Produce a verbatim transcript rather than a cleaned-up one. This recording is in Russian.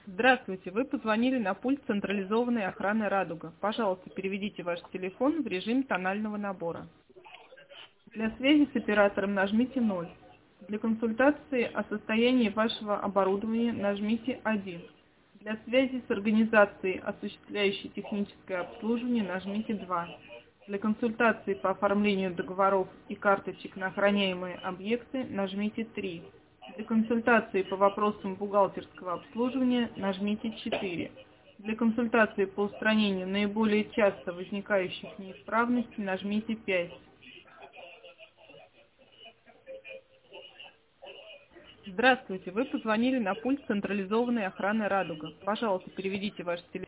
Здравствуйте, вы позвонили на пульт централизованной охраны «Радуга». Пожалуйста, переведите ваш телефон в режим тонального набора. Для связи с оператором нажмите ноль. Для консультации о состоянии вашего оборудования нажмите один. Для связи с организацией, осуществляющей техническое обслуживание, нажмите два. Для консультации по оформлению договоров и карточек на охраняемые объекты нажмите три. Для консультации по вопросам бухгалтерского обслуживания нажмите четыре. Для консультации по устранению наиболее часто возникающих неисправностей нажмите пять. Здравствуйте, вы позвонили на пульт централизованной охраны «Радуга». Пожалуйста, переведите ваш телефон